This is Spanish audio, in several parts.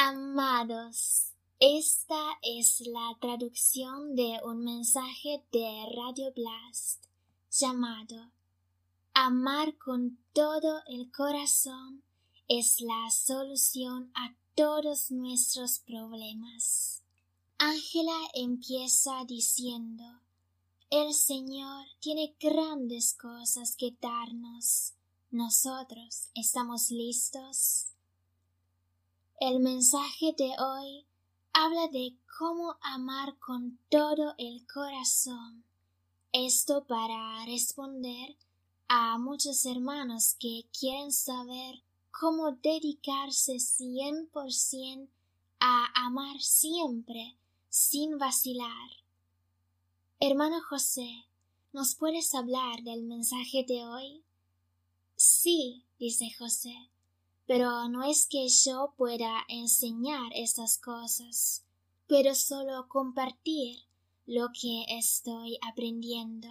Amados, esta es la traducción de un mensaje de Radio Blast llamado Amar con todo el corazón es la solución a todos nuestros problemas. Ángela empieza diciendo: el Señor tiene grandes cosas que darnos. ¿Nosotros estamos listos? El mensaje de hoy habla de cómo amar con todo el corazón. Esto para responder a muchos hermanos que quieren saber cómo dedicarse 100% a amar siempre, sin vacilar. Hermano José, ¿nos puedes hablar del mensaje de hoy? Sí, dice José. Pero no es que yo pueda enseñar estas cosas, pero solo compartir lo que estoy aprendiendo.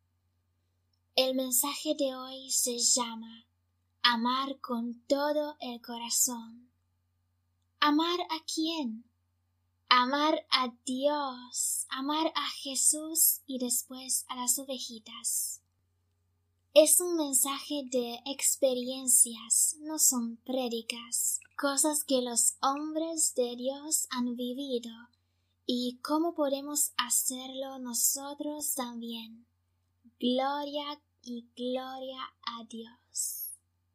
El mensaje de hoy se llama Amar con todo el corazón. ¿Amar a quién? Amar a Dios, amar a Jesús y después a las ovejitas. Es un mensaje de experiencias, no son prédicas, cosas que los hombres de Dios han vivido y cómo podemos hacerlo nosotros también. Gloria y gloria a Dios.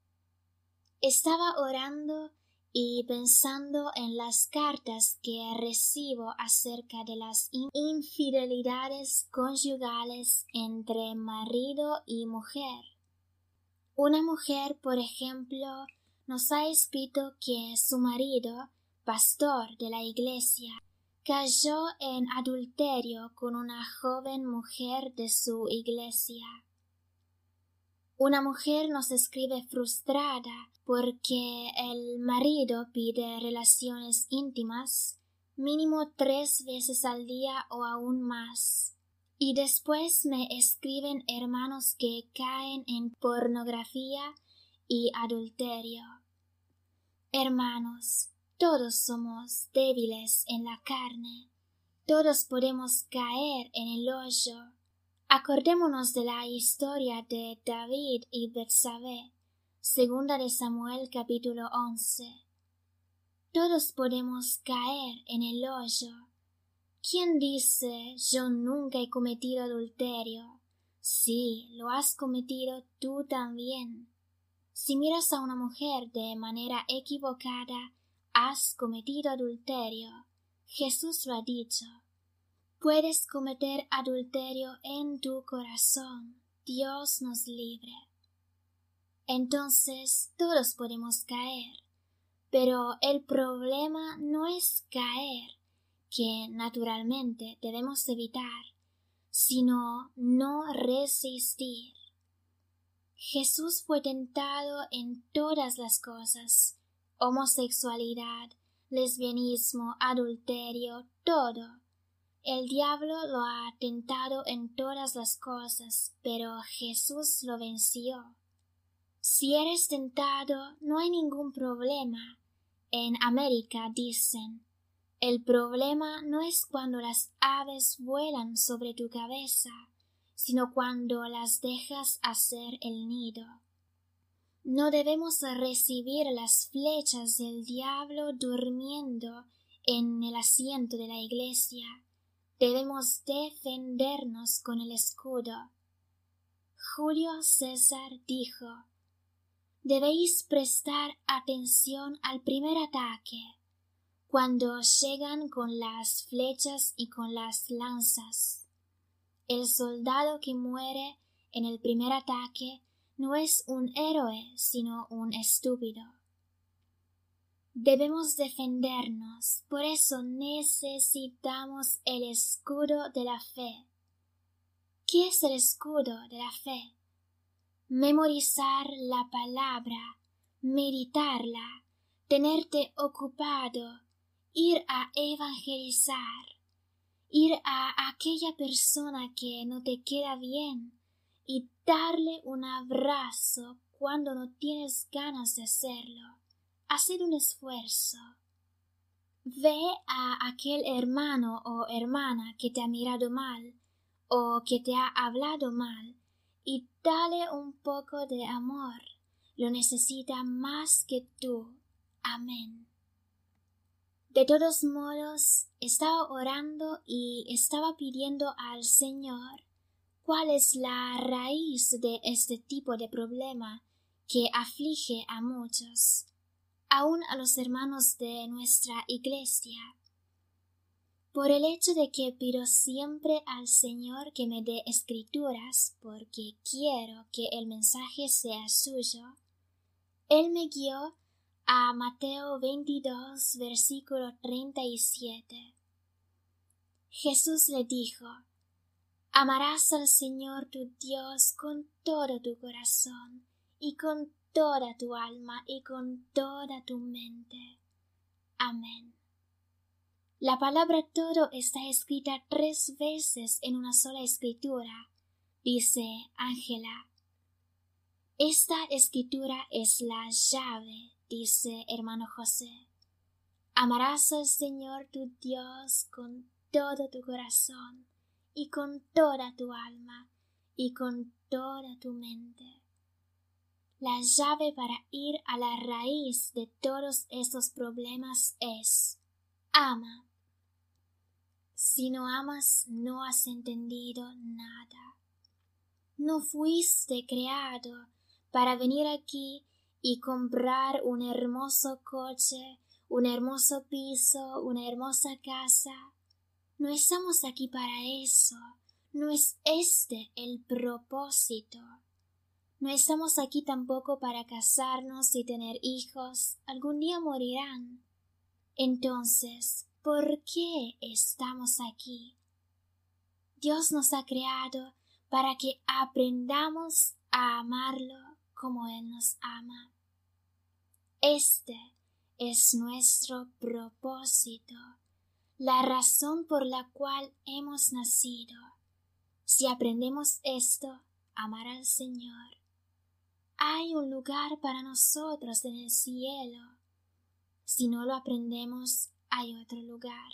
Estaba orando y pensando en las cartas que recibo acerca de las infidelidades conyugales entre marido y mujer. Una mujer, por ejemplo, nos ha escrito que su marido, pastor de la iglesia, cayó en adulterio con una joven mujer de su iglesia. Una mujer nos escribe frustrada porque el marido pide relaciones íntimas mínimo 3 veces al día o aún más. Y después me escriben hermanos que caen en pornografía y adulterio. Hermanos, todos somos débiles en la carne. Todos podemos caer en el hoyo. Acordémonos de la historia de David y Betsabé, 2 de Samuel capítulo 11. Todos podemos caer en el hoyo. ¿Quién dice yo nunca he cometido adulterio? Sí, lo has cometido tú también. Si miras a una mujer de manera equivocada, has cometido adulterio. Jesús lo ha dicho. Puedes cometer adulterio en tu corazón. Dios nos libre. Entonces todos podemos caer, pero el problema no es caer, que naturalmente debemos evitar, sino no resistir. Jesús fue tentado en todas las cosas: homosexualidad, lesbianismo, adulterio, todo. El diablo lo ha tentado en todas las cosas, pero Jesús lo venció. Si eres tentado, no hay ningún problema. En América dicen: el problema no es cuando las aves vuelan sobre tu cabeza, sino cuando las dejas hacer el nido. No debemos recibir las flechas del diablo durmiendo en el asiento de la iglesia. Debemos defendernos con el escudo. Julio César dijo: debéis prestar atención al primer ataque, cuando llegan con las flechas y con las lanzas. El soldado que muere en el primer ataque no es un héroe, sino un estúpido. Debemos defendernos, por eso necesitamos el escudo de la fe. ¿Qué es el escudo de la fe? Memorizar la palabra, meditarla, tenerte ocupado, ir a evangelizar, ir a aquella persona que no te queda bien y darle un abrazo cuando no tienes ganas de hacerlo. Hacer un esfuerzo. Ve a aquel hermano o hermana que te ha mirado mal o que te ha hablado mal y dale un poco de amor. Lo necesita más que tú. Amén. De todos modos, estaba orando y estaba pidiendo al Señor cuál es la raíz de este tipo de problema que aflige a muchos, aun a los hermanos de nuestra iglesia. Por el hecho de que pido siempre al Señor que me dé escrituras porque quiero que el mensaje sea suyo, Él me guió a Mateo 22, versículo 37. Jesús le dijo: amarás al Señor tu Dios con todo tu corazón, y con toda tu alma, y con toda tu mente. Amén. La palabra todo está escrita 3 veces en una sola escritura, dice Ángela. Esta escritura es la llave, dice hermano José. Amarás al Señor tu Dios con todo tu corazón, y con toda tu alma, y con toda tu mente. La llave para ir a la raíz de todos estos problemas es: ama. Si no amas, no has entendido nada. No fuiste creado para venir aquí y comprar un hermoso coche, un hermoso piso, una hermosa casa. No estamos aquí para eso. No es este el propósito. No estamos aquí tampoco para casarnos y tener hijos. Algún día morirán. Entonces, ¿por qué estamos aquí? Dios nos ha creado para que aprendamos a amarlo como Él nos ama. Este es nuestro propósito, la razón por la cual hemos nacido. Si aprendemos esto, amar al Señor, hay un lugar para nosotros en el cielo. Si no lo aprendemos, hay otro lugar.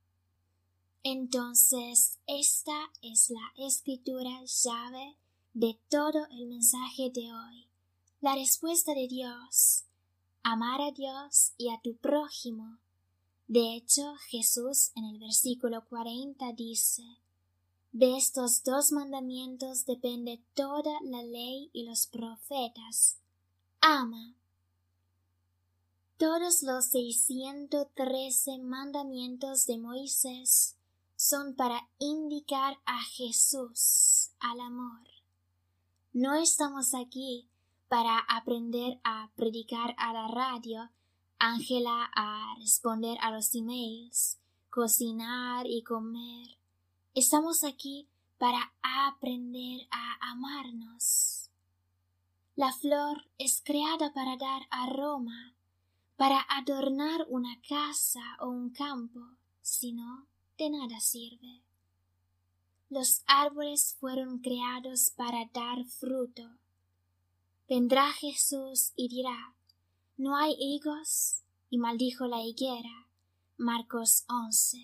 Entonces, esta es la escritura llave de todo el mensaje de hoy. La respuesta de Dios: amar a Dios y a tu prójimo. De hecho, Jesús en el versículo 40 dice: de estos 2 mandamientos depende toda la ley y los profetas. Ama. Todos los 613 mandamientos de Moisés son para indicar a Jesús, al amor. No estamos aquí para aprender a predicar a la radio, Ángela a responder a los emails, cocinar y comer. Estamos aquí para aprender a amarnos. La flor es creada para dar aroma, para adornar una casa o un campo, si no, de nada sirve. Los árboles fueron creados para dar fruto. Vendrá Jesús y dirá: no hay higos, y maldijo la higuera. Marcos 11.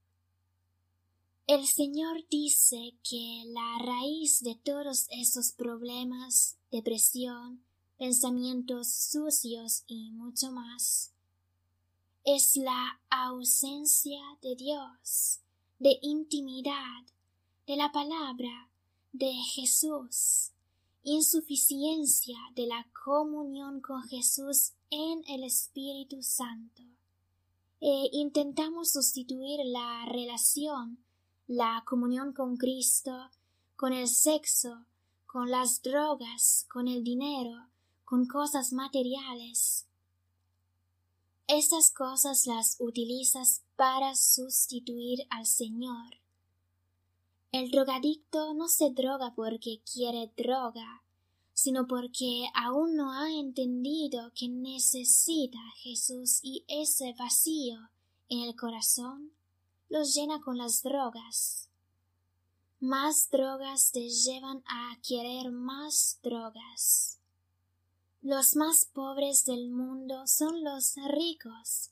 El Señor dice que la raíz de todos estos problemas, depresión, pensamientos sucios y mucho más, es la ausencia de Dios, de intimidad, de la palabra, de Jesús, insuficiencia de la comunión con Jesús en el Espíritu Santo. Intentamos sustituir la relación, la comunión con Cristo, con el sexo, con las drogas, con el dinero, con cosas materiales. Estas cosas las utilizas para sustituir al Señor. El drogadicto no se droga porque quiere droga, sino porque aún no ha entendido que necesita a Jesús, y ese vacío en el corazón los llena con las drogas. Más drogas te llevan a querer más drogas. Los más pobres del mundo son los ricos,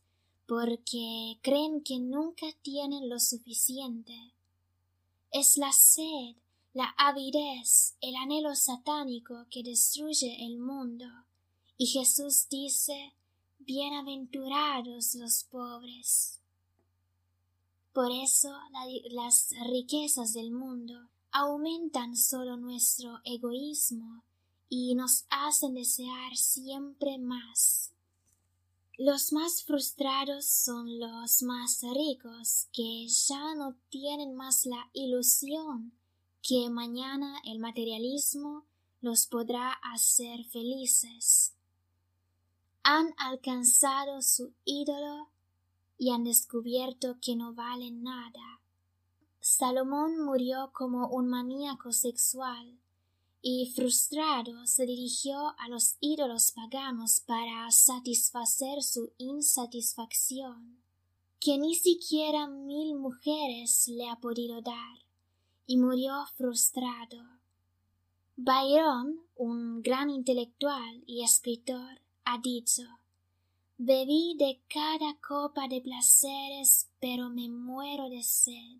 porque creen que nunca tienen lo suficiente. Es la sed, la avidez, el anhelo satánico que destruye el mundo. Y Jesús dice: bienaventurados los pobres. Por eso las riquezas del mundo aumentan solo nuestro egoísmo y nos hacen desear siempre más. Los más frustrados son los más ricos, que ya no tienen más la ilusión que mañana el materialismo los podrá hacer felices. Han alcanzado su ídolo y han descubierto que no valen nada. Salomón murió como un maníaco sexual y frustrado se dirigió a los ídolos paganos para satisfacer su insatisfacción, que ni siquiera 1000 mujeres le ha podido dar, y murió frustrado. Byron, un gran intelectual y escritor, ha dicho: bebí de cada copa de placeres, pero me muero de sed.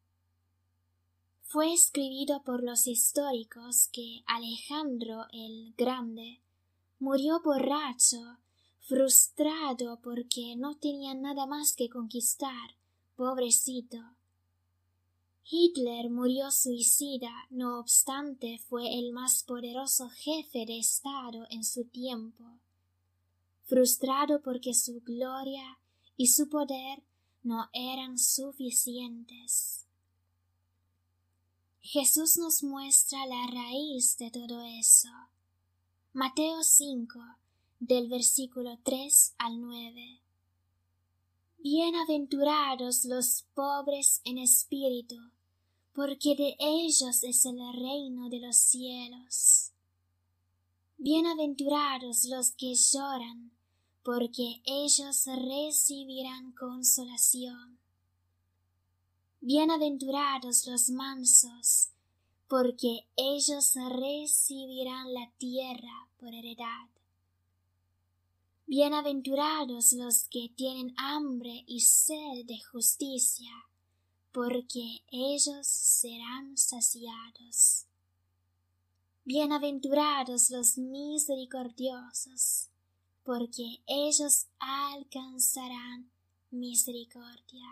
Fue escrito por los históricos que Alejandro el Grande murió borracho, frustrado porque no tenía nada más que conquistar, pobrecito. Hitler murió suicida, no obstante fue el más poderoso jefe de Estado en su tiempo, frustrado porque su gloria y su poder no eran suficientes. Jesús nos muestra la raíz de todo eso. Mateo 5, del versículo 3 al 9. Bienaventurados los pobres en espíritu, porque de ellos es el reino de los cielos. Bienaventurados los que lloran, porque ellos recibirán consolación. Bienaventurados los mansos, porque ellos recibirán la tierra por heredad. Bienaventurados los que tienen hambre y sed de justicia, porque ellos serán saciados. Bienaventurados los misericordiosos, porque ellos alcanzarán misericordia.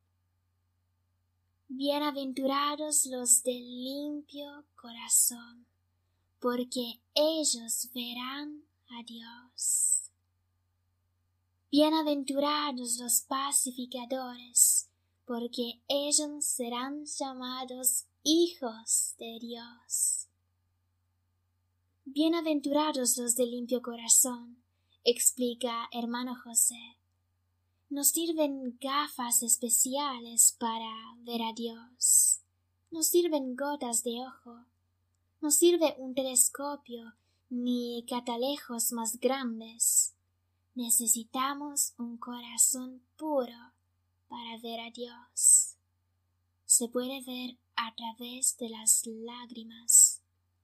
Bienaventurados los de limpio corazón, porque ellos verán a Dios. Bienaventurados los pacificadores, porque ellos serán llamados hijos de Dios. Bienaventurados los de limpio corazón, explica hermano José. Nos sirven gafas especiales para ver a Dios. Nos sirven gotas de ojo. No sirve un telescopio ni catalejos más grandes. Necesitamos un corazón puro para ver a Dios. Se puede ver a través de las lágrimas.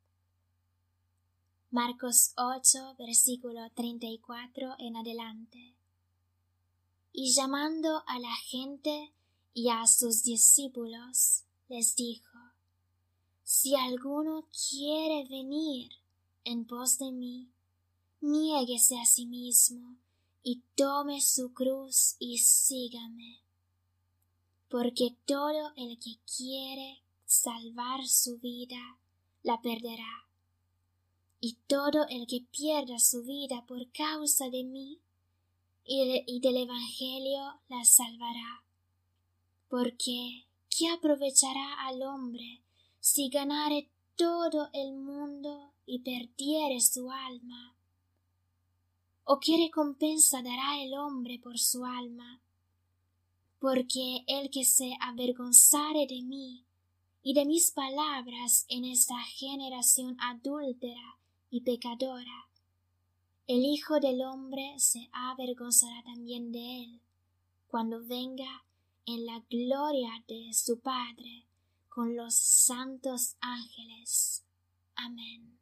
Marcos 8, versículo 34 en adelante. Y llamando a la gente y a sus discípulos, les dijo: si alguno quiere venir en pos de mí, niéguese a sí mismo y tome su cruz y sígame. Porque todo el que quiere salvar su vida, la perderá. Y todo el que pierda su vida por causa de mí y del Evangelio la salvará. Porque ¿qué aprovechará al hombre si ganare todo el mundo y perdiere su alma? ¿O qué recompensa dará el hombre por su alma? Porque el que se avergonzare de mí y de mis palabras en esta generación adúltera y pecadora, el Hijo del Hombre se avergonzará también de él, cuando venga en la gloria de su Padre con los santos ángeles. Amén.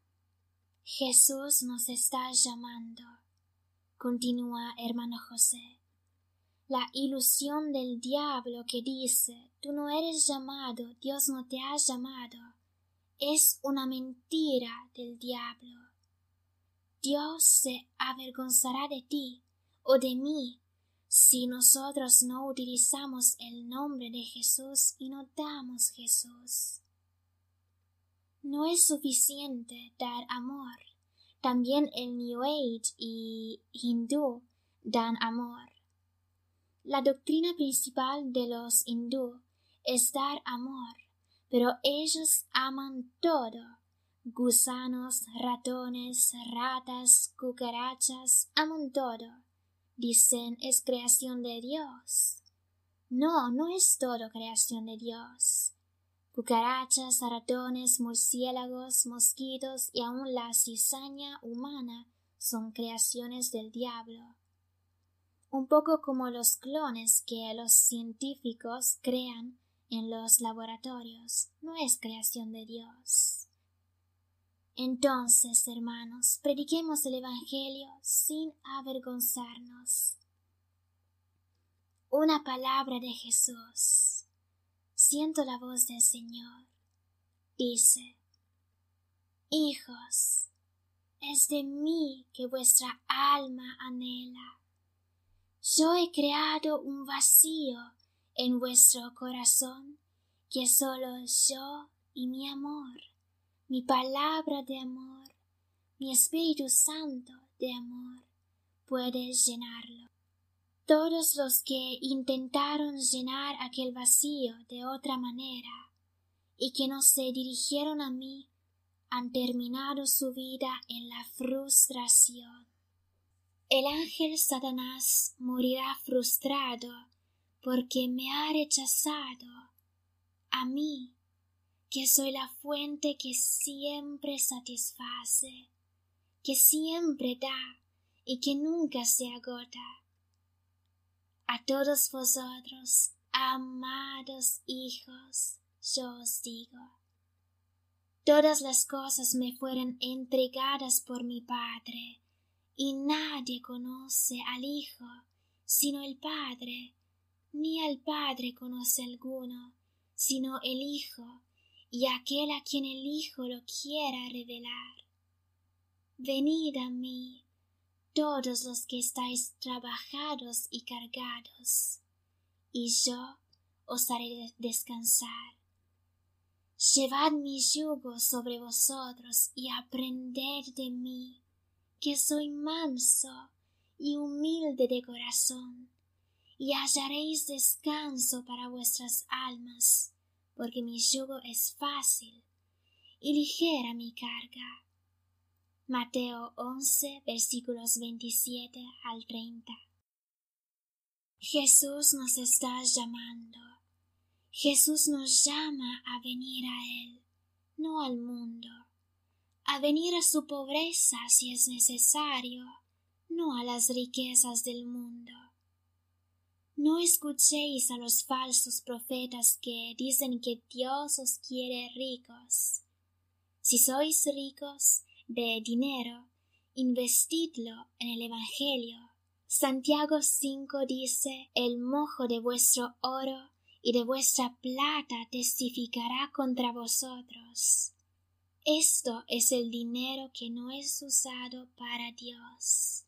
Jesús nos está llamando, continúa hermano José. La ilusión del diablo que dice, tú no eres llamado, Dios no te ha llamado, es una mentira del diablo. Dios se avergonzará de ti o de mí si nosotros no utilizamos el nombre de Jesús y no damos Jesús. No es suficiente dar amor. También el New Age y hindú dan amor. La doctrina principal de los hindú es dar amor, pero ellos aman todo. Gusanos, ratones, ratas, cucarachas, aman todo. Dicen es creación de Dios. No, no es todo creación de Dios. Cucarachas, ratones, murciélagos, mosquitos y aun la cizaña humana son creaciones del diablo. Un poco como los clones que los científicos crean en los laboratorios, no es creación de Dios. Entonces, hermanos, prediquemos el Evangelio sin avergonzarnos. Una palabra de Jesús. Siento la voz del Señor. Dice, hijos, es de mí que vuestra alma anhela. Yo he creado un vacío en vuestro corazón que solo yo y mi amor, mi palabra de amor, mi Espíritu Santo de amor, puede llenarlo. Todos los que intentaron llenar aquel vacío de otra manera y que no se dirigieron a mí han terminado su vida en la frustración. El ángel Satanás morirá frustrado porque me ha rechazado a mí, que soy la fuente que siempre satisface, que siempre da y que nunca se agota. A todos vosotros, amados hijos, yo os digo, todas las cosas me fueron entregadas por mi Padre, y nadie conoce al Hijo sino el Padre, ni al Padre conoce alguno sino el Hijo, y aquel a quien el Hijo lo quiera revelar. Venid a mí, todos los que estáis trabajados y cargados, y yo os haré descansar. Llevad mi yugo sobre vosotros y aprended de mí, que soy manso y humilde de corazón, y hallaréis descanso para vuestras almas, porque mi yugo es fácil y ligera mi carga. Mateo 11, versículos 27 al 30. Jesús nos está llamando. Jesús nos llama a venir a Él, no al mundo, a venir a su pobreza si es necesario, no a las riquezas del mundo. No escuchéis a los falsos profetas que dicen que Dios os quiere ricos. Si sois ricos de dinero, investidlo en el Evangelio. Santiago 5 dice, el mojo de vuestro oro y de vuestra plata testificará contra vosotros. Esto es el dinero que no es usado para Dios.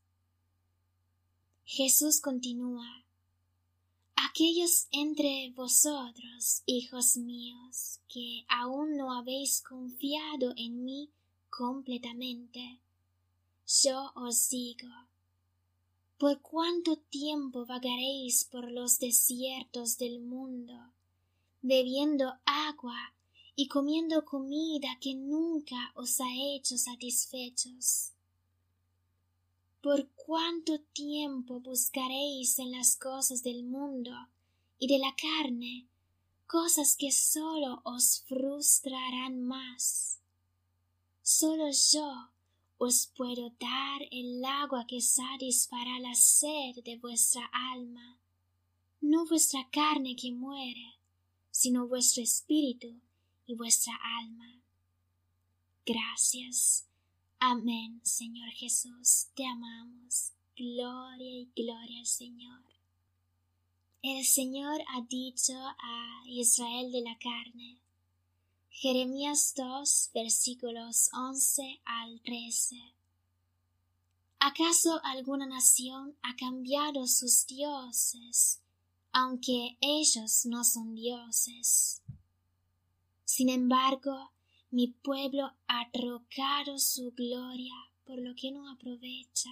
Jesús continúa, aquellos entre vosotros, hijos míos, que aún no habéis confiado en mí completamente, yo os digo, ¿por cuánto tiempo vagaréis por los desiertos del mundo, bebiendo agua y comiendo comida que nunca os ha hecho satisfechos? ¿Por cuánto tiempo buscaréis en las cosas del mundo y de la carne cosas que sólo os frustrarán más? Sólo yo os puedo dar el agua que satisfará la sed de vuestra alma, no vuestra carne que muere, sino vuestro espíritu y vuestra alma. Gracias. Amén, Señor Jesús, te amamos. Gloria y gloria al Señor. El Señor ha dicho a Israel de la carne. Jeremías 2, versículos 11 al 13. ¿Acaso alguna nación ha cambiado sus dioses, aunque ellos no son dioses? Sin embargo, mi pueblo ha trocado su gloria por lo que no aprovecha.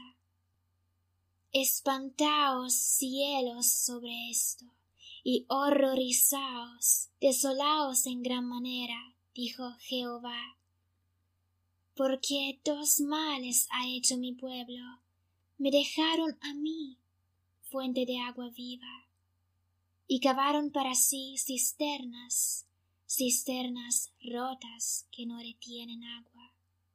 Espantaos, cielos, sobre esto, y horrorizaos, desolaos en gran manera, dijo Jehová. Porque dos males ha hecho mi pueblo: me dejaron a mí, fuente de agua viva, y cavaron para sí cisternas rotas que no retienen agua.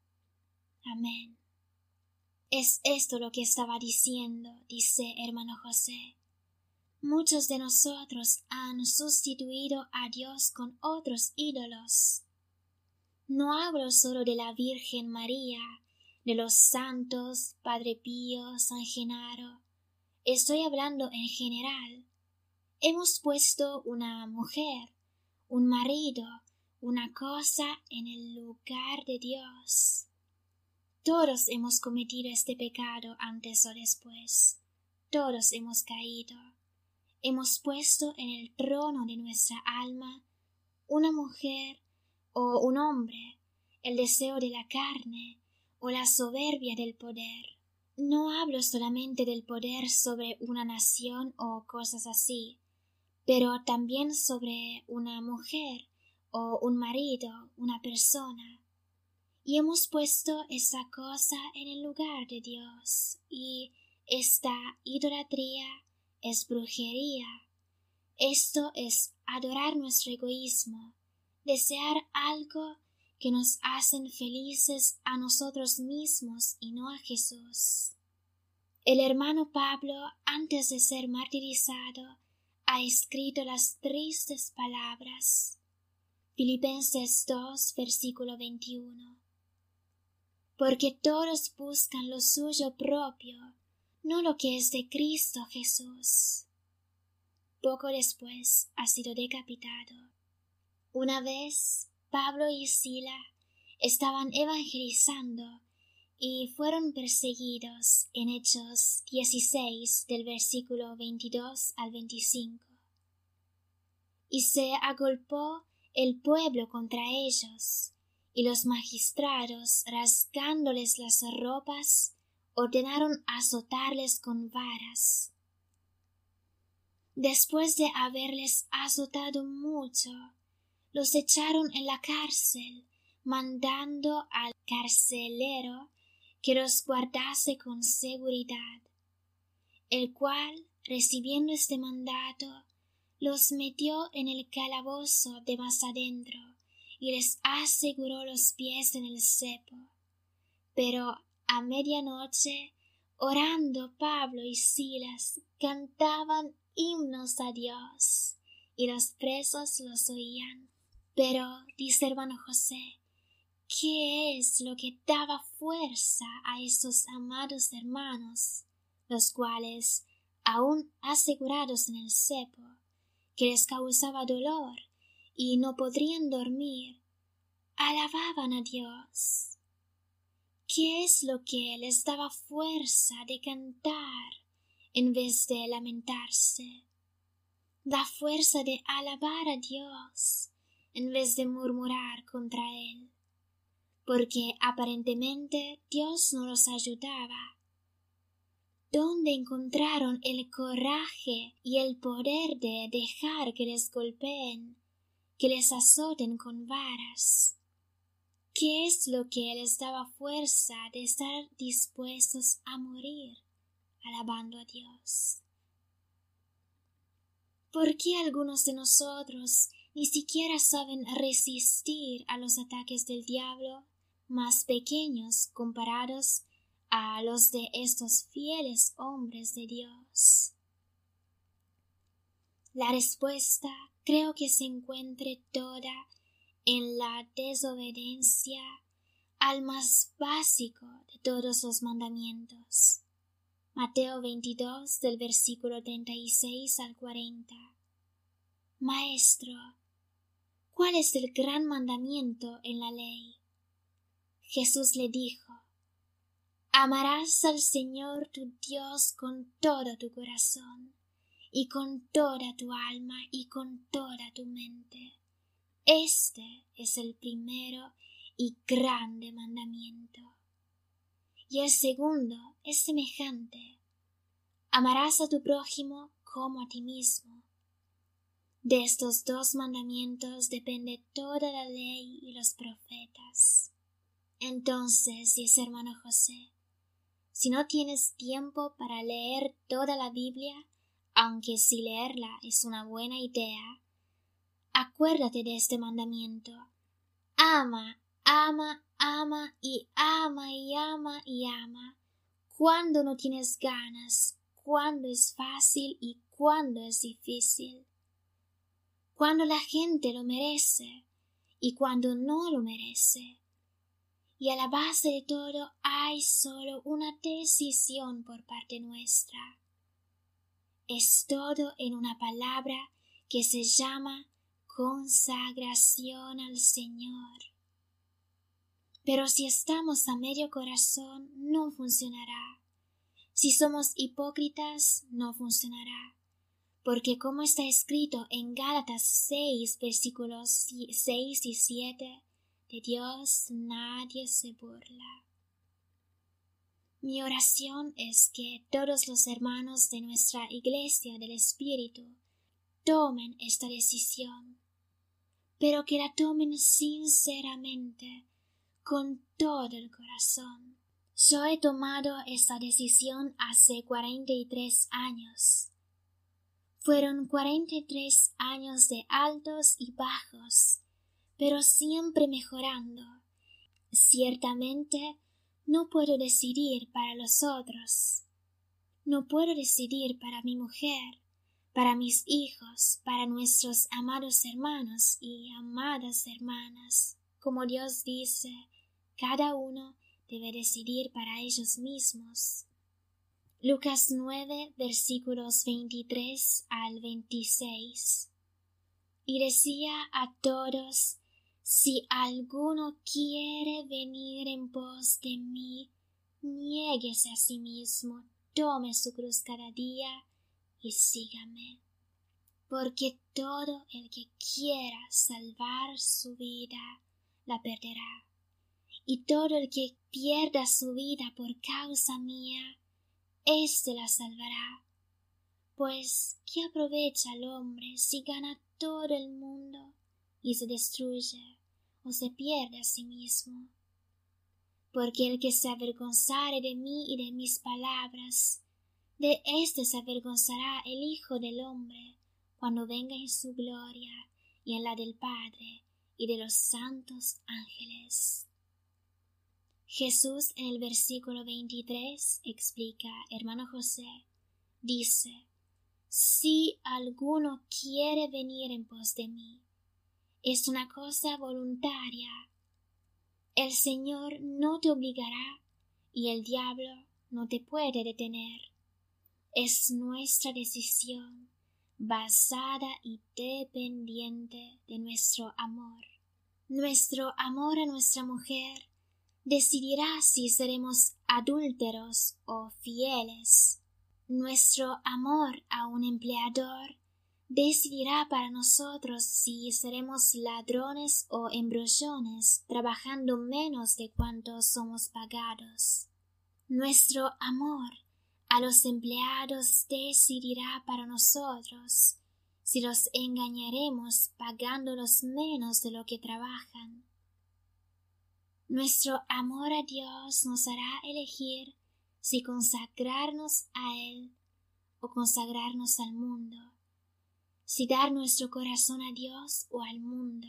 Amén. Es esto lo que estaba diciendo, dice hermano José. Muchos de nosotros han sustituido a Dios con otros ídolos. No hablo solo de la Virgen María, de los santos, Padre Pío, San Genaro. Estoy hablando en general. Hemos puesto una mujer, un marido, una cosa en el lugar de Dios. Todos hemos cometido este pecado antes o después. Todos hemos caído. Hemos puesto en el trono de nuestra alma una mujer o un hombre, el deseo de la carne o la soberbia del poder. No hablo solamente del poder sobre una nación o cosas así, pero también sobre una mujer o un marido, una persona. Y hemos puesto esa cosa en el lugar de Dios, y esta idolatría es brujería. Esto es adorar nuestro egoísmo, desear algo que nos hacen felices a nosotros mismos y no a Jesús. El hermano Pablo, antes de ser martirizado, ha escrito las tristes palabras. Filipenses 2, versículo 21. Porque todos buscan lo suyo propio, no lo que es de Cristo Jesús. Poco después ha sido decapitado. Una vez Pablo y Sila estaban evangelizando y fueron perseguidos en Hechos 16 del versículo 22 al 25. Y se agolpó el pueblo contra ellos, y los magistrados, rasgándoles las ropas, ordenaron azotarles con varas. Después de haberles azotado mucho, los echaron en la cárcel, mandando al carcelero que los guardase con seguridad, el cual, recibiendo este mandato, los metió en el calabozo de más adentro y les aseguró los pies en el cepo. Pero a medianoche, orando, Pablo y Silas cantaban himnos a Dios, y los presos los oían. Pero, dice hermano José, ¿qué es lo que daba fuerza a esos amados hermanos, los cuales, aun asegurados en el cepo, que les causaba dolor y no podrían dormir, alababan a Dios? ¿Qué es lo que les daba fuerza de cantar en vez de lamentarse? La fuerza de alabar a Dios en vez de murmurar contra Él, porque aparentemente Dios no los ayudaba. ¿Dónde encontraron el coraje y el poder de dejar que les golpeen, que les azoten con varas? ¿Qué es lo que les daba fuerza de estar dispuestos a morir alabando a Dios? ¿Por qué algunos de nosotros ni siquiera saben resistir a los ataques del diablo, más pequeños comparados a los de estos fieles hombres de Dios? La respuesta creo que se encuentre toda en la desobediencia al más básico de todos los mandamientos. Mateo 22 del versículo 36 al 40. Maestro, ¿cuál es el gran mandamiento en la ley? Jesús le dijo: Amarás al Señor tu Dios con todo tu corazón, y con toda tu alma, y con toda tu mente. Este es el primero y grande mandamiento. Y el segundo es semejante: amarás a tu prójimo como a ti mismo. De estos dos mandamientos depende toda la ley y los profetas. Entonces, dice hermano José, si no tienes tiempo para leer toda la Biblia, aunque sí leerla es una buena idea, acuérdate de este mandamiento: ama, ama, ama y ama y ama y ama, cuando no tienes ganas, cuando es fácil y cuando es difícil, cuando la gente lo merece y cuando no lo merece. Y a la base de todo hay solo una decisión por parte nuestra. Es todo en una palabra que se llama consagración al Señor. Pero si estamos a medio corazón, no funcionará. Si somos hipócritas, no funcionará. Porque como está escrito en Gálatas 6, versículos 6 y 7, de Dios nadie se burla. Mi oración es que todos los hermanos de nuestra Iglesia del Espíritu tomen esta decisión, pero que la tomen sinceramente, con todo el corazón. Yo he tomado esta decisión hace 43 años. Fueron 43 años de altos y bajos, pero siempre mejorando. Ciertamente no puedo decidir para los otros. No puedo decidir para mi mujer, para mis hijos, para nuestros amados hermanos y amadas hermanas. Como Dios dice, cada uno debe decidir para ellos mismos. Lucas 9, versículos 23 al 26. Y decía a todos: si alguno quiere venir en pos de mí, niéguese a sí mismo, tome su cruz cada día y sígame. Porque todo el que quiera salvar su vida, la perderá. Y todo el que pierda su vida por causa mía, éste la salvará. Pues, ¿qué aprovecha el hombre si gana todo el mundo y se destruye o se pierde a sí mismo? Porque el que se avergonzare de mí y de mis palabras, de éste se avergonzará el Hijo del hombre, cuando venga en su gloria y en la del Padre y de los santos ángeles. Jesús en el versículo 23 explica, hermano José, dice: si alguno quiere venir en pos de mí, es una cosa voluntaria. El Señor no te obligará y el diablo no te puede detener. Es nuestra decisión, basada y dependiente de nuestro amor. Nuestro amor a nuestra mujer decidirá si seremos adúlteros o fieles. Nuestro amor a un empleador decidirá para nosotros si seremos ladrones o embrollones, trabajando menos de cuanto somos pagados. Nuestro amor a los empleados decidirá para nosotros si los engañaremos pagándolos menos de lo que trabajan. Nuestro amor a Dios nos hará elegir si consagrarnos a Él o consagrarnos al mundo, si dar nuestro corazón a Dios o al mundo,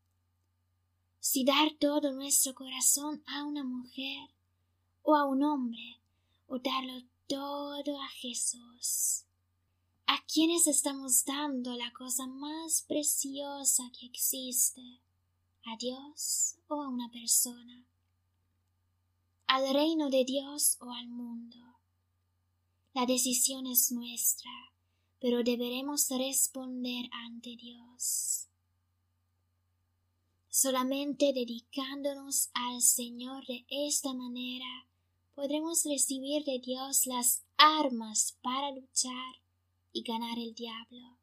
si dar todo nuestro corazón a una mujer o a un hombre, o darlo todo a Jesús. ¿A quiénes estamos dando la cosa más preciosa que existe? ¿A Dios o a una persona? ¿Al reino de Dios o al mundo? La decisión es nuestra, pero deberemos responder ante Dios. Solamente dedicándonos al Señor de esta manera, podremos recibir de Dios las armas para luchar y ganar el diablo.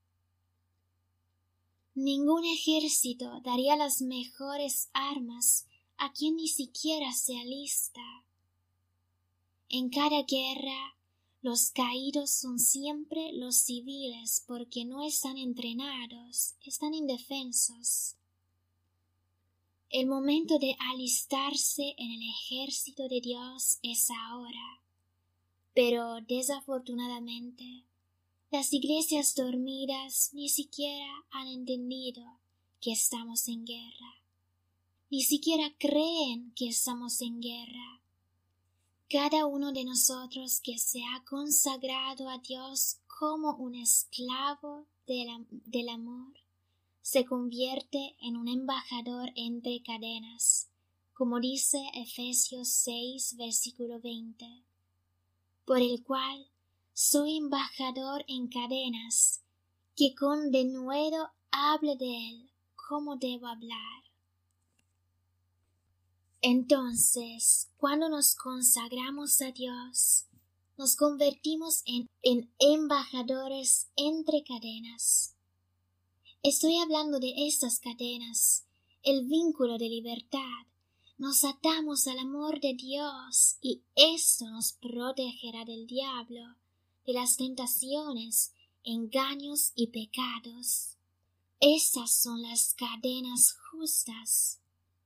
Ningún ejército daría las mejores armas a quien ni siquiera se alista. En cada guerra, los caídos son siempre los civiles porque no están entrenados, están indefensos. El momento de alistarse en el ejército de Dios es ahora, pero desafortunadamente las iglesias dormidas ni siquiera han entendido que estamos en guerra, ni siquiera creen que estamos en guerra. Cada uno de nosotros que se ha consagrado a Dios como un esclavo del amor, se convierte en un embajador entre cadenas, como dice Efesios 6, versículo 20, por el cual soy embajador en cadenas, que con denuedo hable de él como debo hablar. Entonces, cuando nos consagramos a Dios, nos convertimos en embajadores entre cadenas. Estoy hablando de estas cadenas, el vínculo de libertad. Nos atamos al amor de Dios y esto nos protegerá del diablo, de las tentaciones, engaños y pecados. Estas son las cadenas justas.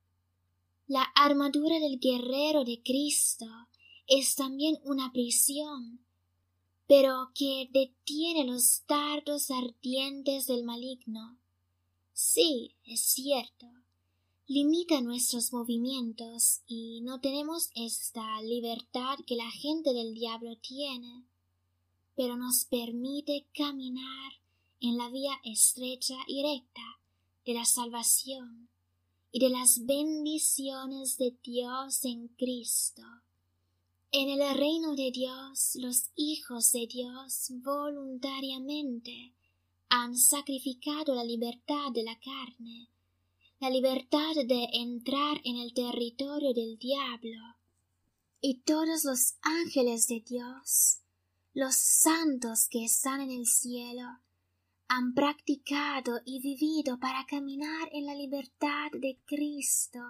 La armadura del guerrero de Cristo es también una prisión, pero que detiene los dardos ardientes del maligno. Sí, es cierto, limita nuestros movimientos y no tenemos esta libertad que la gente del diablo tiene, pero nos permite caminar en la vía estrecha y recta de la salvación y de las bendiciones de Dios en Cristo. En el reino de Dios, los hijos de Dios voluntariamente han sacrificado la libertad de la carne, la libertad de entrar en el territorio del diablo. Y todos los ángeles de Dios, los santos que están en el cielo, han practicado y vivido para caminar en la libertad de Cristo,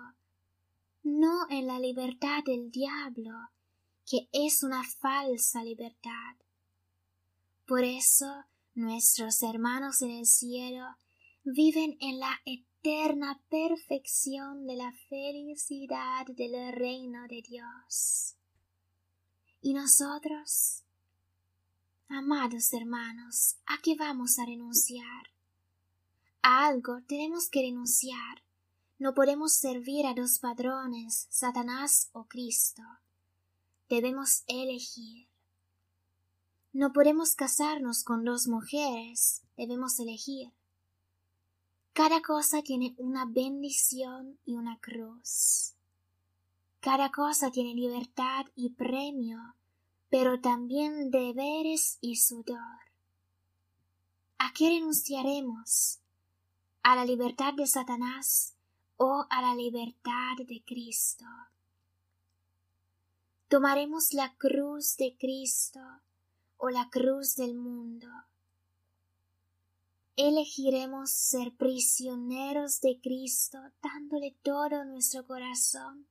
no en la libertad del diablo, que es una falsa libertad. Por eso nuestros hermanos en el cielo viven en la eterna perfección de la felicidad del reino de Dios. Y nosotros, amados hermanos, ¿a qué vamos a renunciar? A algo tenemos que renunciar. No podemos servir a dos padrones, Satanás o Cristo. Debemos elegir. No podemos casarnos con dos mujeres, debemos elegir. Cada cosa tiene una bendición y una cruz. Cada cosa tiene libertad y premio, pero también deberes y sudor. ¿A qué renunciaremos? ¿A la libertad de Satanás o a la libertad de Cristo? ¿Tomaremos la cruz de Cristo o la cruz del mundo? ¿Elegiremos ser prisioneros de Cristo dándole todo nuestro corazón?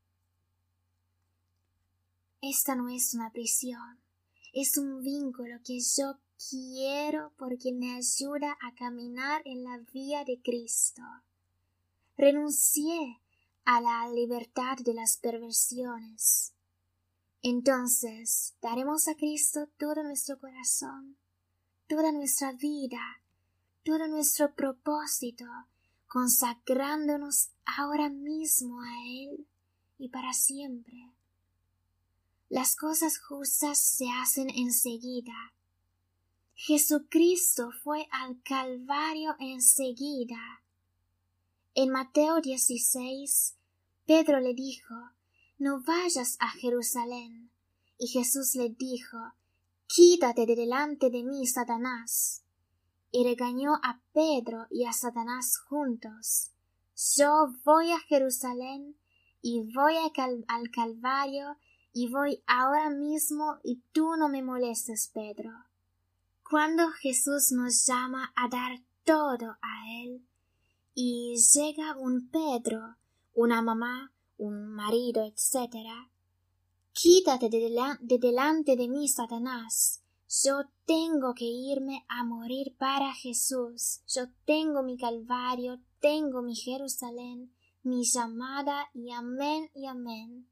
Esta no es una prisión, es un vínculo que yo quiero porque me ayuda a caminar en la vía de Cristo. Renuncié a la libertad de las perversiones. Entonces daremos a Cristo todo nuestro corazón, toda nuestra vida, todo nuestro propósito, consagrándonos ahora mismo a Él y para siempre. Las cosas justas se hacen enseguida. Jesucristo fue al Calvario enseguida. En Mateo 16, Pedro le dijo: no vayas a Jerusalén. Y Jesús le dijo: Quítate de delante de mí, Satanás. Y regañó a Pedro y a Satanás juntos. Yo voy a Jerusalén y voy al Calvario y voy ahora mismo y tú no me molestes, Pedro. Cuando Jesús nos llama a dar todo a Él, y llega un Pedro, una mamá, un marido, etc., quítate de delante de mí, Satanás. Yo tengo que irme a morir para Jesús. Yo tengo mi Calvario, tengo mi Jerusalén, mi llamada y amén y amén.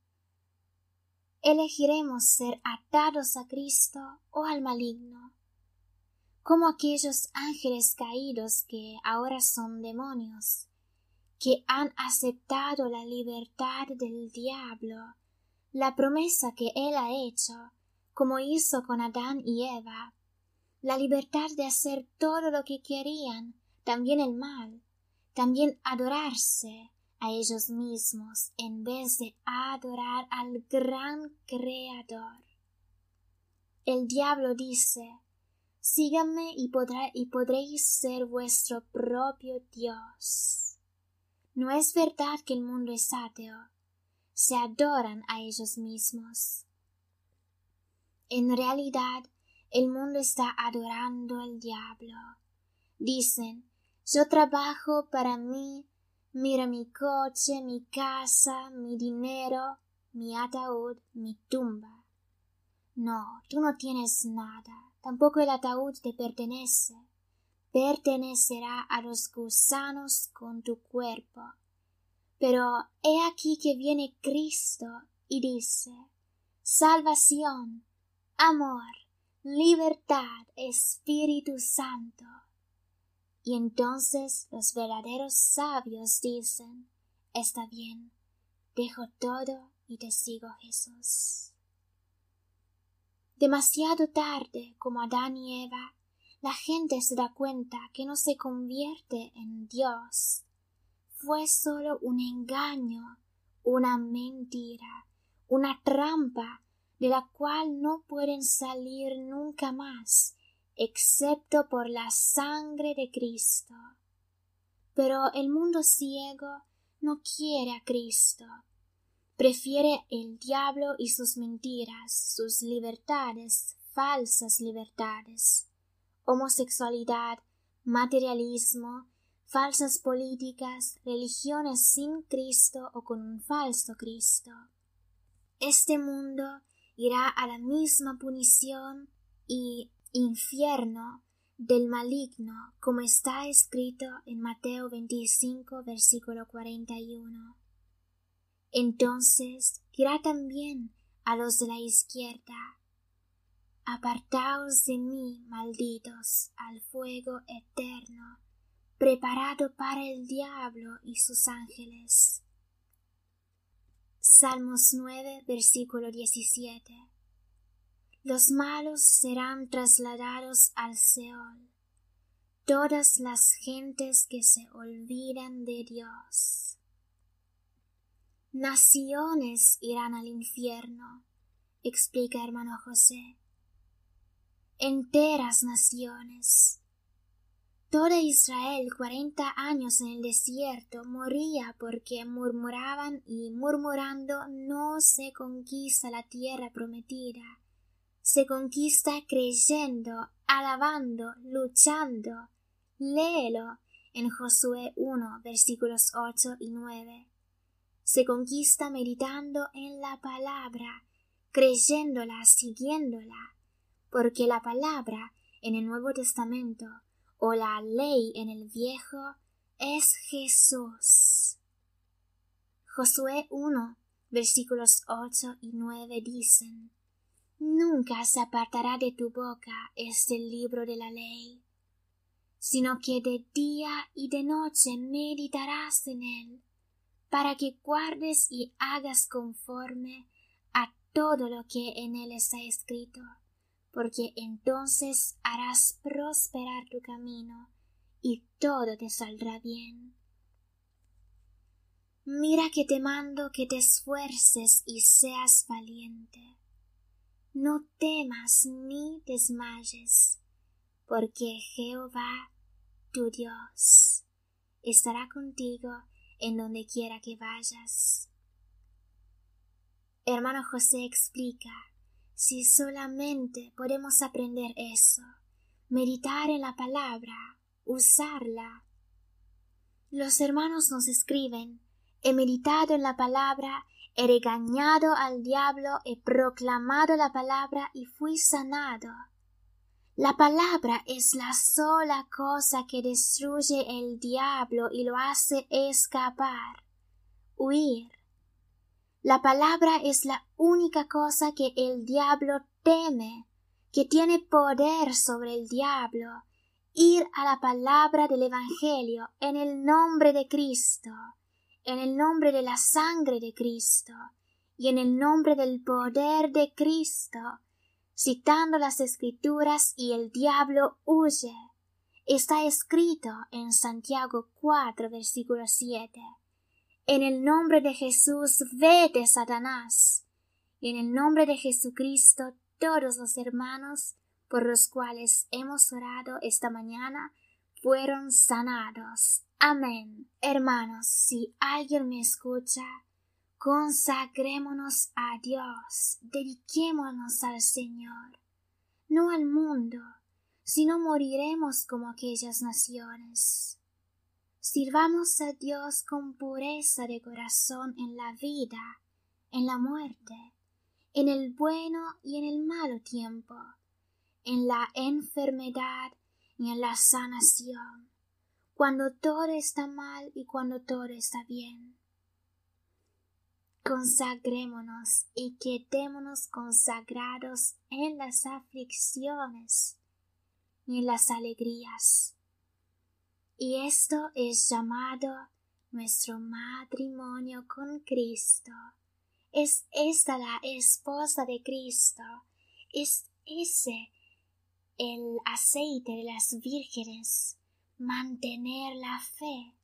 Elegiremos ser atados a Cristo o al maligno, como aquellos ángeles caídos que ahora son demonios, que han aceptado la libertad del diablo, la promesa que él ha hecho, como hizo con Adán y Eva, la libertad de hacer todo lo que querían, también el mal, también adorarse a ellos mismos en vez de adorar al gran Creador. El diablo dice: síganme y podréis ser vuestro propio Dios. No es verdad que el mundo es ateo. Se adoran a ellos mismos. En realidad, el mundo está adorando al diablo. Dicen: yo trabajo para mí, mira mi coche, mi casa, mi dinero, mi ataúd, mi tumba. No, tú no tienes nada, tampoco el ataúd te pertenece. Pertenecerá a los gusanos con tu cuerpo. Pero he aquí que viene Cristo y dice: salvación, amor, libertad, Espíritu Santo. Y entonces los verdaderos sabios dicen: está bien, dejo todo y te sigo, Jesús. Demasiado tarde, como Adán y Eva, la gente se da cuenta que no se convierte en Dios. Fue solo un engaño, una mentira, una trampa de la cual no pueden salir nunca más, excepto por la sangre de Cristo. Pero el mundo ciego no quiere a Cristo. Prefiere el diablo y sus mentiras, sus libertades, falsas libertades, homosexualidad, materialismo, falsas políticas, religiones sin Cristo o con un falso Cristo. Este mundo irá a la misma punición y infierno del maligno, como está escrito en Mateo 25, versículo 41. Entonces dirá también a los de la izquierda: apartaos de mí, malditos, al fuego eterno, preparado para el diablo y sus ángeles. Salmos 9, versículo 17. Los malos serán trasladados al Seol, todas las gentes que se olvidan de Dios. Naciones irán al infierno, explica hermano José. Enteras naciones. Toda Israel 40 años en el desierto moría porque murmuraban, y murmurando no se conquista la tierra prometida. Se conquista creyendo, alabando, luchando. Léelo en Josué 1, versículos 8 y 9. Se conquista meditando en la palabra, creyéndola, siguiéndola, porque la palabra en el Nuevo Testamento o la ley en el Viejo es Jesús. Josué 1, versículos 8 y 9 dicen: nunca se apartará de tu boca este libro de la ley, sino que de día y de noche meditarás en él, para que guardes y hagas conforme a todo lo que en él está escrito, porque entonces harás prosperar tu camino y todo te saldrá bien. Mira que te mando que te esfuerces y seas valiente. no temas ni desmayes, porque Jehová, tu Dios, estará contigo en donde quiera que vayas. Hermano José explica, si solamente podemos aprender eso, meditar en la palabra, usarla. Los hermanos nos escriben, he meditado en la palabra, he regañado al diablo, he proclamado la palabra y fui sanado. La palabra es la sola cosa que destruye el diablo y lo hace escapar, huir. La palabra es la única cosa que el diablo teme, que tiene poder sobre el diablo. Ir a la palabra del Evangelio en el nombre de Cristo, en el nombre de la sangre de Cristo y en el nombre del poder de Cristo, citando las Escrituras y el diablo huye. Está escrito en Santiago 4, versículo 7. En el nombre de Jesús, vete, Satanás. Y en el nombre de Jesucristo, todos los hermanos por los cuales hemos orado esta mañana fueron sanados. Amén. Hermanos, si alguien me escucha, consagrémonos a Dios, dediquémonos al Señor, no al mundo, sino moriremos como aquellas naciones. Sirvamos a Dios con pureza de corazón en la vida, en la muerte, en el bueno y en el malo tiempo, en la enfermedad y en la sanación, cuando todo está mal y cuando todo está bien. Consagrémonos y quedémonos consagrados en las aflicciones y en las alegrías. Y esto es llamado nuestro matrimonio con Cristo. Es esta la esposa de Cristo. Es ese el aceite de las vírgenes, mantener la fe.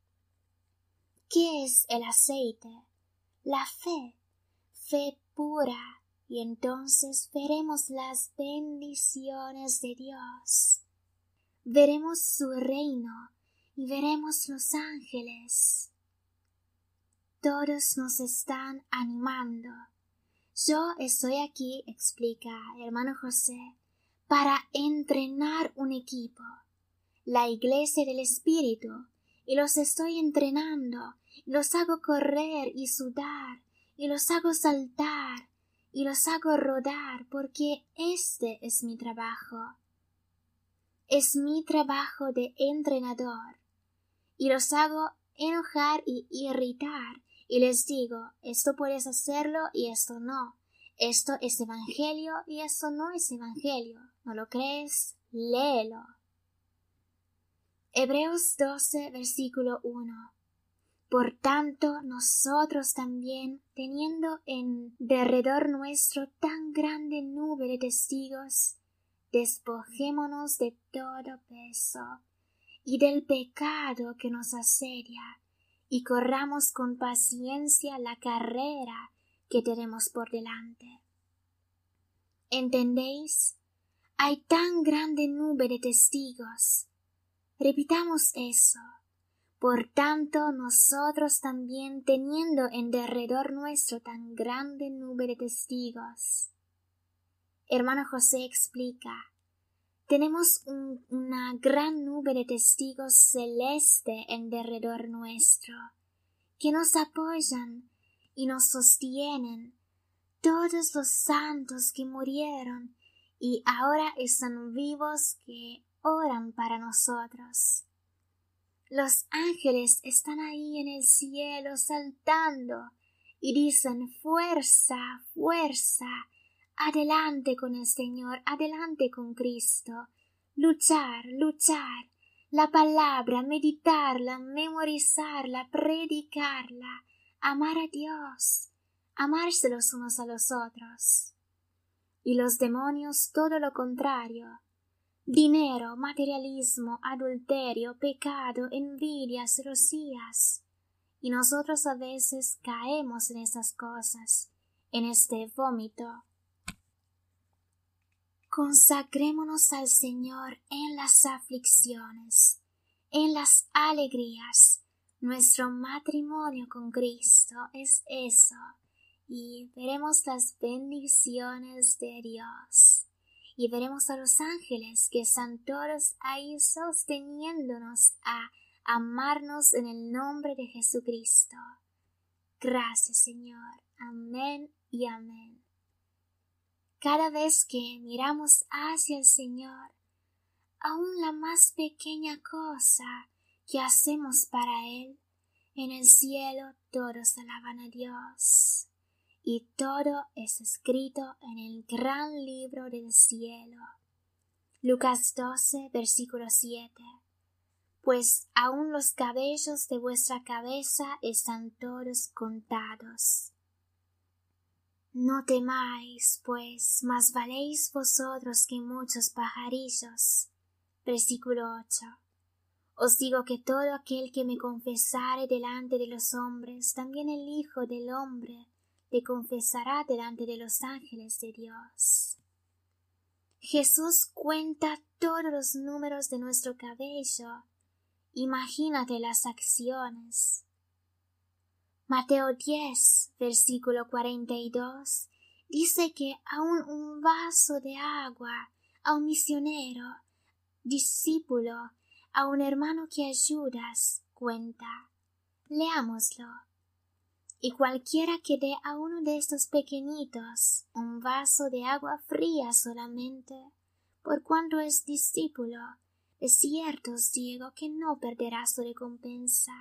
¿Qué es el aceite? La fe, fe pura, y entonces veremos las bendiciones de Dios. Veremos su reino y veremos los ángeles. Todos nos están animando. Yo estoy aquí, explica hermano José, para entrenar un equipo, la iglesia del Espíritu, y los estoy entrenando, y los hago correr y sudar, y los hago saltar, y los hago rodar, porque este es mi trabajo. Es mi trabajo de entrenador, y los hago enojar y irritar, y les digo, esto puedes hacerlo y esto no. Esto es evangelio y esto no es evangelio. ¿No lo crees? Léelo. Hebreos 12, versículo 1. Por tanto, nosotros también, teniendo en derredor nuestro tan grande nube de testigos, despojémonos de todo peso y del pecado que nos asedia, y corramos con paciencia la carrera que tenemos por delante. ¿Entendéis? Hay tan grande nube de testigos. Repitamos eso. Por tanto, nosotros también, teniendo en derredor nuestro tan grande nube de testigos. Hermano José explica, tenemos una gran nube de testigos celeste en derredor nuestro, que nos apoyan y nos sostienen, todos los santos que murieron y ahora están vivos, que oran para nosotros. Los ángeles están ahí en el cielo saltando y dicen, fuerza, fuerza, adelante con el Señor, adelante con Cristo, luchar, luchar, la palabra, meditarla, memorizarla, predicarla, amar a Dios, amarse los unos a los otros. Y los demonios todo lo contrario, dinero, materialismo, adulterio, pecado, envidias, celosías. Y nosotros a veces caemos en esas cosas, en este vómito. Consagrémonos al Señor en las aflicciones, en las alegrías. Nuestro matrimonio con Cristo es eso, y veremos las bendiciones de Dios. Y veremos a los ángeles que están todos ahí sosteniéndonos a amarnos en el nombre de Jesucristo. Gracias, Señor. Amén y amén. Cada vez que miramos hacia el Señor, aun la más pequeña cosa que hacemos para Él, en el cielo todos alaban a Dios. Y todo es escrito en el gran libro del cielo. Lucas 12, versículo 7. Pues aun los cabellos de vuestra cabeza están todos contados. No temáis, pues, más valéis vosotros que muchos pajarillos. Versículo 8. Os digo que todo aquel que me confesare delante de los hombres, también el Hijo del Hombre le confesará delante de los ángeles de Dios. Jesús cuenta todos los números de nuestro cabello. Imagínate las acciones. Mateo 10, versículo 42, dice que aun un vaso de agua a un misionero, discípulo, a un hermano que ayudas, cuenta. Leámoslo. Y cualquiera que dé a uno de estos pequeñitos un vaso de agua fría solamente, por cuanto es discípulo, de cierto os digo que no perderá su recompensa.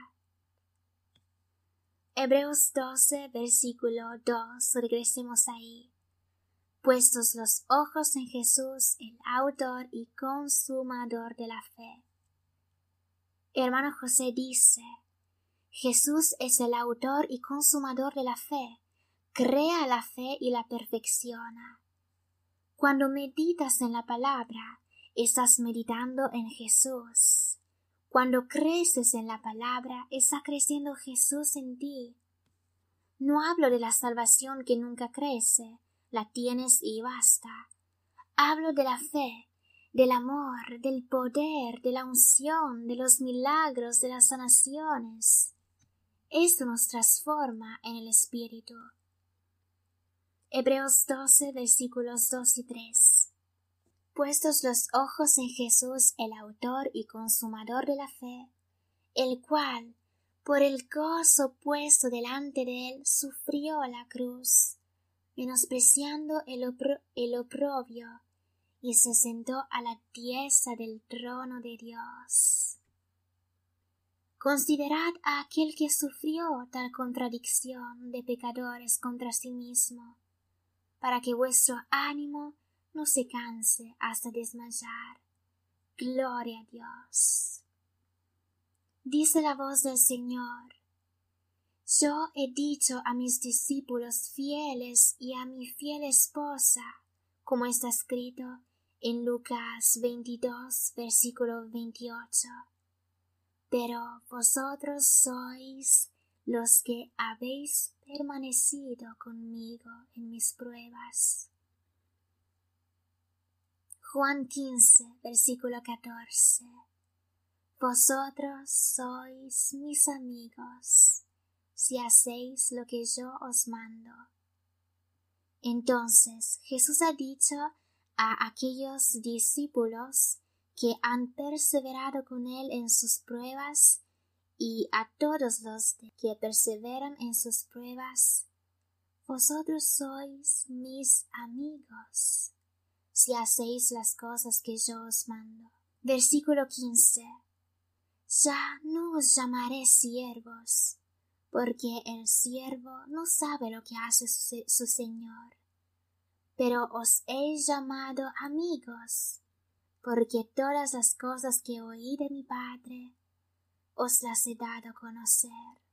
Hebreos 12, versículo 2, regresemos ahí. Puestos los ojos en Jesús, el autor y consumador de la fe. Hermano José dice, Jesús es el autor y consumador de la fe, crea la fe y la perfecciona. Cuando meditas en la palabra, estás meditando en Jesús. Cuando creces en la palabra, está creciendo Jesús en ti. No hablo de la salvación que nunca crece, la tienes y basta. Hablo de la fe, del amor, del poder, de la unción, de los milagros, de las sanaciones. Esto nos transforma en el Espíritu. Hebreos 12, versículos 2 y 3. Puestos los ojos en Jesús, el autor y consumador de la fe, el cual, por el gozo puesto delante de él, sufrió la cruz, menospreciando el oprobio, y se sentó a la diestra del trono de Dios. Considerad a aquel que sufrió tal contradicción de pecadores contra sí mismo, para que vuestro ánimo no se canse hasta desmayar. Gloria a Dios. Dice la voz del Señor: Yo he dicho a mis discípulos fieles y a mi fiel esposa, como está escrito en Lucas 22, versículo 28. Pero vosotros sois los que habéis permanecido conmigo en mis pruebas. Juan 15, versículo 14. Vosotros sois mis amigos, si hacéis lo que yo os mando. Entonces Jesús ha dicho a aquellos discípulos que han perseverado con él en sus pruebas, y a todos los que perseveran en sus pruebas: vosotros sois mis amigos, si hacéis las cosas que yo os mando. Versículo 15. Ya no os llamaré siervos, porque el siervo no sabe lo que hace su señor, pero os he llamado amigos, porque todas las cosas que oí de mi Padre os las he dado a conocer.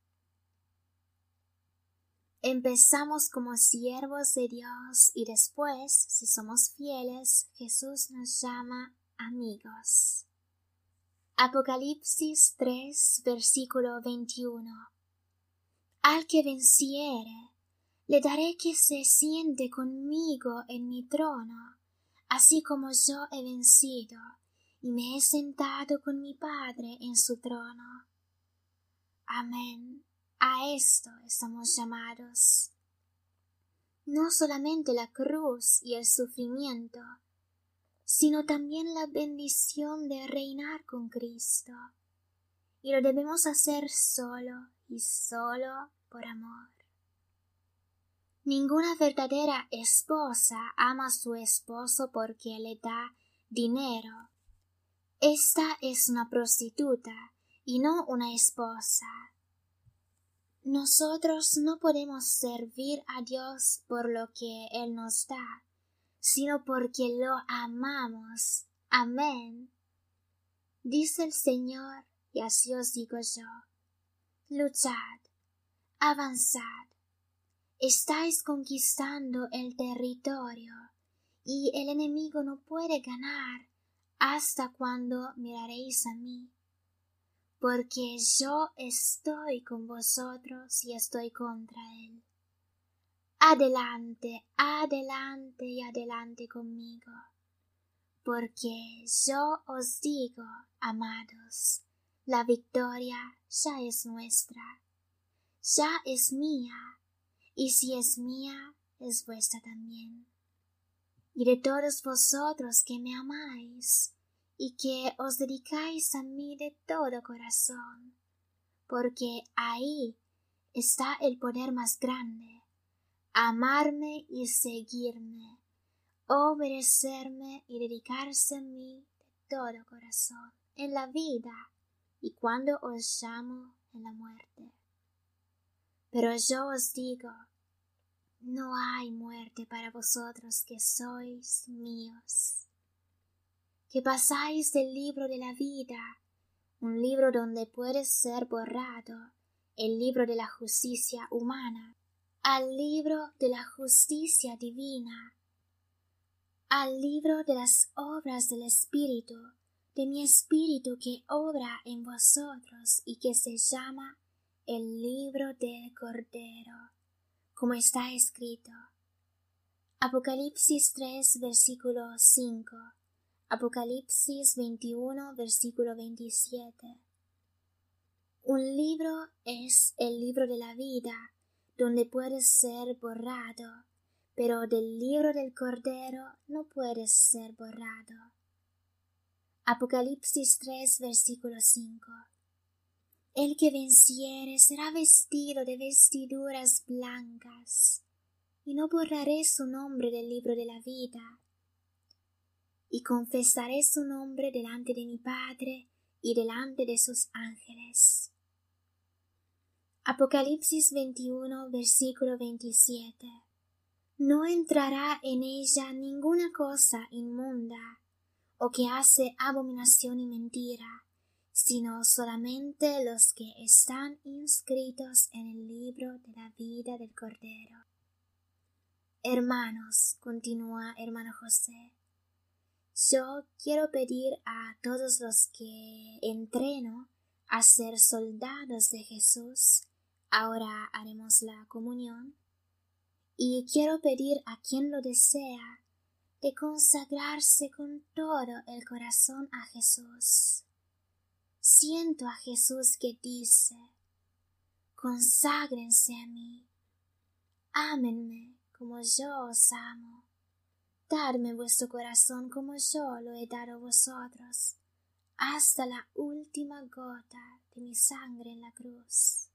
Empezamos como siervos de Dios y después, si somos fieles, Jesús nos llama amigos. Apocalipsis 3, versículo 21. Al que venciere, le daré que se siente conmigo en mi trono, así como yo he vencido y me he sentado con mi Padre en su trono. Amén. A esto estamos llamados. No solamente la cruz y el sufrimiento, sino también la bendición de reinar con Cristo. Y lo debemos hacer solo y solo por amor. Ninguna verdadera esposa ama a su esposo porque le da dinero. Esta es una prostituta y no una esposa. Nosotros no podemos servir a Dios por lo que Él nos da, sino porque lo amamos. Amén. Dice el Señor, y así os digo yo: luchad, avanzad, estáis conquistando el territorio, y el enemigo no puede ganar hasta cuando miraréis a mí, porque yo estoy con vosotros y estoy contra él. Adelante, adelante y adelante conmigo, porque yo os digo, amados, la victoria ya es nuestra, ya es mía, y si es mía, es vuestra también. Y de todos vosotros que me amáis, y que os dedicáis a mí de todo corazón, porque ahí está el poder más grande, amarme y seguirme, obedecerme y dedicarse a mí de todo corazón, en la vida y cuando os llamo en la muerte. Pero yo os digo, no hay muerte para vosotros que sois míos, que pasáis del libro de la vida, un libro donde puede ser borrado el libro de la justicia humana, al libro de la justicia divina, al libro de las obras del Espíritu, de mi Espíritu que obra en vosotros y que se llama el libro del Cordero, como está escrito. Apocalipsis 3, versículo 5, Apocalipsis 21, versículo 27. Un libro es el libro de la vida, donde puede ser borrado, pero del libro del Cordero no puede ser borrado. Apocalipsis 3, versículo 5. El que venciere será vestido de vestiduras blancas, y no borraré su nombre del libro de la vida, y confesaré su nombre delante de mi Padre y delante de sus ángeles. Apocalipsis 21, versículo 27. No entrará en ella ninguna cosa inmunda, o que hace abominación y mentira, sino solamente los que están inscritos en el libro de la vida del Cordero. Hermanos, continúa hermano José, yo quiero pedir a todos los que entreno a ser soldados de Jesús, ahora haremos la comunión, y quiero pedir a quien lo desea de consagrarse con todo el corazón a Jesús. Siento a Jesús que dice: conságrense a mí, ámenme como yo os amo, dadme vuestro corazón como yo lo he dado a vosotros, hasta la última gota de mi sangre en la cruz.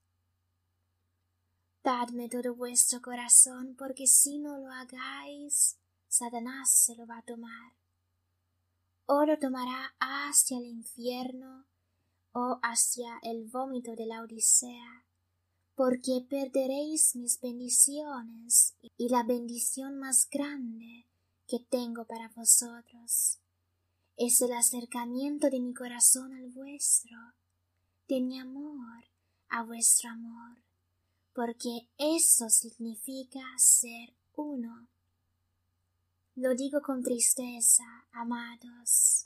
Dadme todo vuestro corazón, porque si no lo hagáis, Satanás se lo va a tomar, o lo tomará hacia el infierno o hacia el vómito de la Odisea, porque perderéis mis bendiciones y la bendición más grande que tengo para vosotros es el acercamiento de mi corazón al vuestro, de mi amor a vuestro amor, porque eso significa ser uno. Lo digo con tristeza, amados.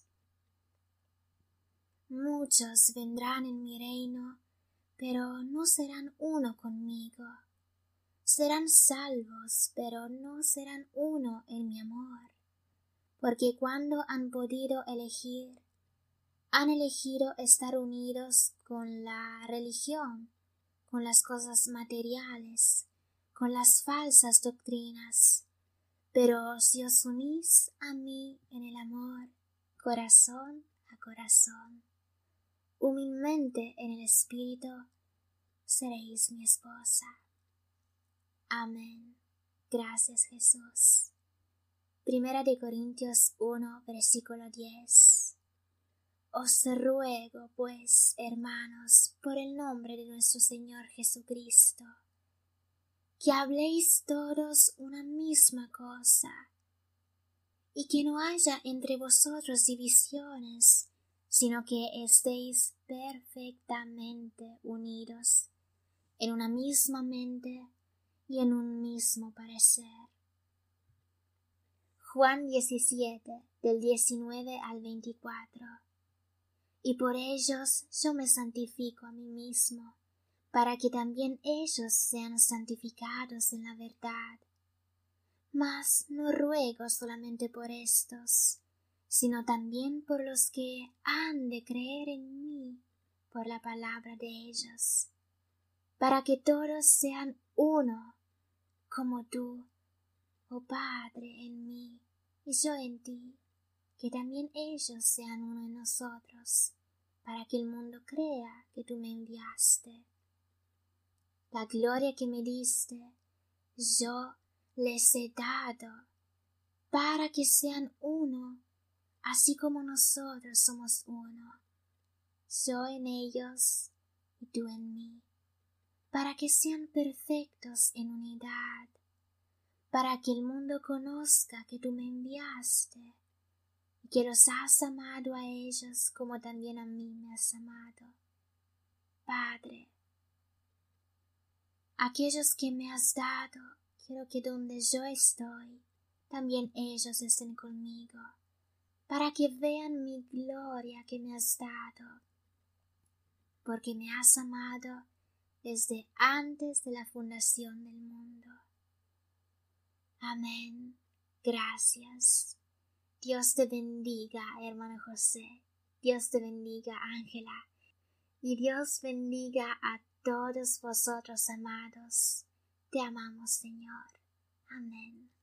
Muchos vendrán en mi reino, pero no serán uno conmigo. Serán salvos, pero no serán uno en mi amor, porque cuando han podido elegir, han elegido estar unidos con la religión, con las cosas materiales, con las falsas doctrinas. Pero si os unís a mí en el amor, corazón a corazón, humildemente en el espíritu, seréis mi esposa. Amén. Gracias, Jesús. 1 Corintios 1, versículo 10. Os ruego, pues, hermanos, por el nombre de nuestro Señor Jesucristo, que habléis todos una misma cosa, y que no haya entre vosotros divisiones, sino que estéis perfectamente unidos en una misma mente y en un mismo parecer. Juan 17, del 19 al 24. Y por ellos yo me santifico a mí mismo, para que también ellos sean santificados en la verdad. Mas no ruego solamente por estos, sino también por los que han de creer en mí por la palabra de ellos, para que todos sean uno, como tú, oh Padre, en mí, y yo en ti, que también ellos sean uno en nosotros, para que el mundo crea que tú me enviaste. La gloria que me diste, yo les he dado, para que sean uno, así como nosotros somos uno, yo en ellos y tú en mí, para que sean perfectos en unidad, para que el mundo conozca que tú me enviaste, y que los has amado a ellos como también a mí me has amado. Padre, aquellos que me has dado, quiero que donde yo estoy, también ellos estén conmigo, para que vean mi gloria que me has dado, porque me has amado desde antes de la fundación del mundo. Amén. Gracias. Dios te bendiga, hermano José. Dios te bendiga, Ángela. Y Dios bendiga a todos vosotros, amados. Te amamos, Señor. Amén.